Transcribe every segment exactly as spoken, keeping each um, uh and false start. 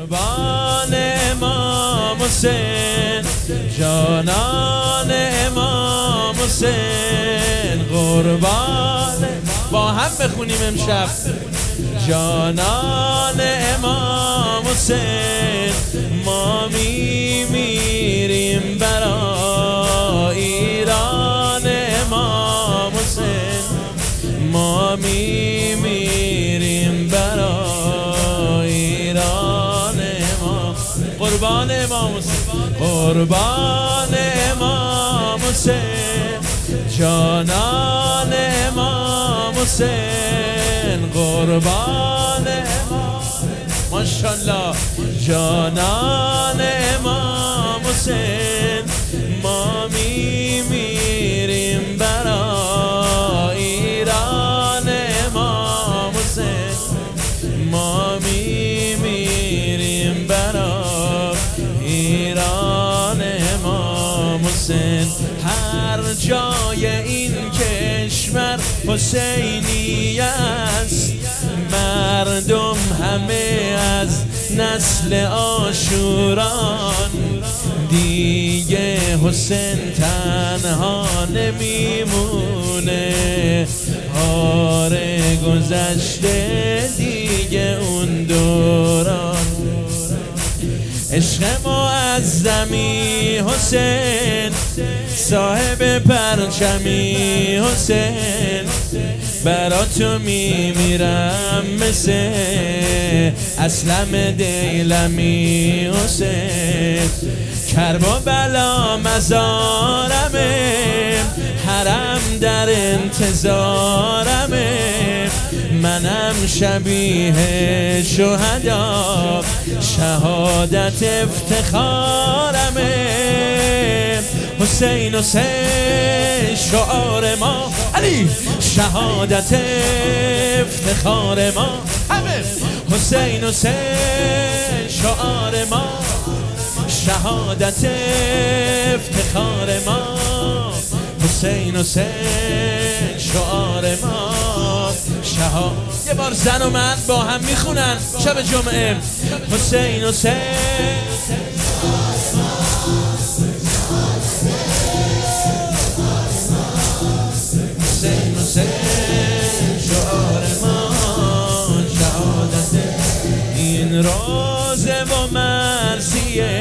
قربان امام حسین، جانان امام حسین، قربان. با هم بخونیم امشب. جانان امام حسین، ما می میریم برای ایران امام حسین، ما می میریم برای ایران امام. قربان امام حسین، قربان امام حسین، جانان امام حسین، قربان امام. ماشاءالله. جانان امام حسین، ما می میریم برای ایران امام حسین، ما می میریم برای ایران امام حسین. هر جای این کشور حسینی است، مردم همه از نسل عاشوران، دیگه حسین تنها نمیمونه. آره گذشته دیگه اون دوران. عشق معظمی حسین، صاحب پرچمی حسین، برا تو میمیرم مثل اسلم دیلمی حسین. کربلا مزارمه، حرم در انتظارمه، منم شبیه شهدا، شهادت افتخارمه. حسین حسین شعار ما، علی شهادت افتخار ما. همه حسین حسین شعار ما، شهادت افتخار ما. حسین حسین شعار ما، شهادت. یه بار زن و مرد با هم میخونن شب جمعه. حسین حسین حسین حسین شعار ما، شهادت. این روزه و مرسیه،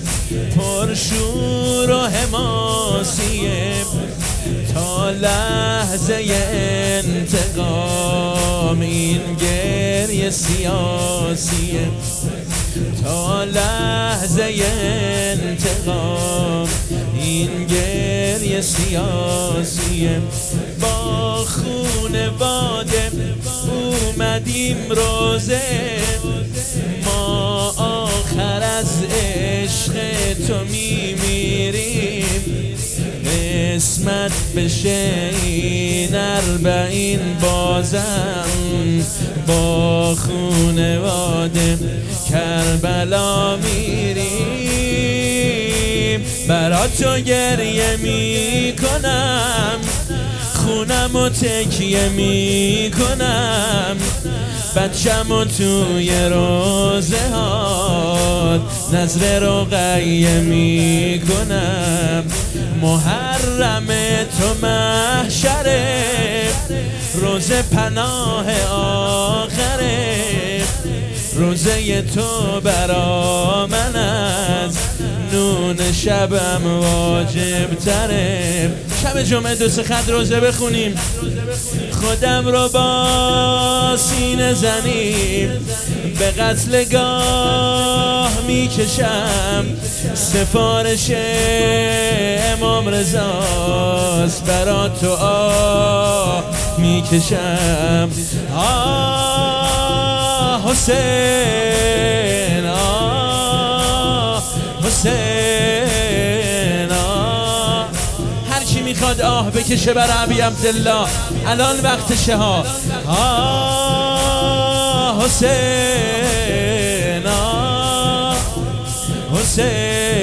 پرشور و حماسیه، تا لحظه انتقام. این گریه سیاسیه، تا لحظه انتقام. این گریه سیاسیه. با خونواده اومدیم روزه، ما آخر از عشق تو میمیریم. قسمت بشه این اربعین بازم، با خونواده کربلا میریم. برا تو گریه میکنم، خونم و تکیه میکنم، بچم و توی روزه هات نظر رقیه میکنم. محرم تو محشره، روزه پناه آخره، روزه تو برا من از نون شبم واجب تره. شب جمعه دو سه خط روزه بخونیم، خودم رو با سینه زنیم، به قتلگاه میکشم. سفارش امام رضاست، برا تو آه میکشم. آه حسین، آه حسین، آه. هر کی میخواد آه بکشه بر ابی عبدالله، الان وقتشه ها. آه حسین، آه حسین.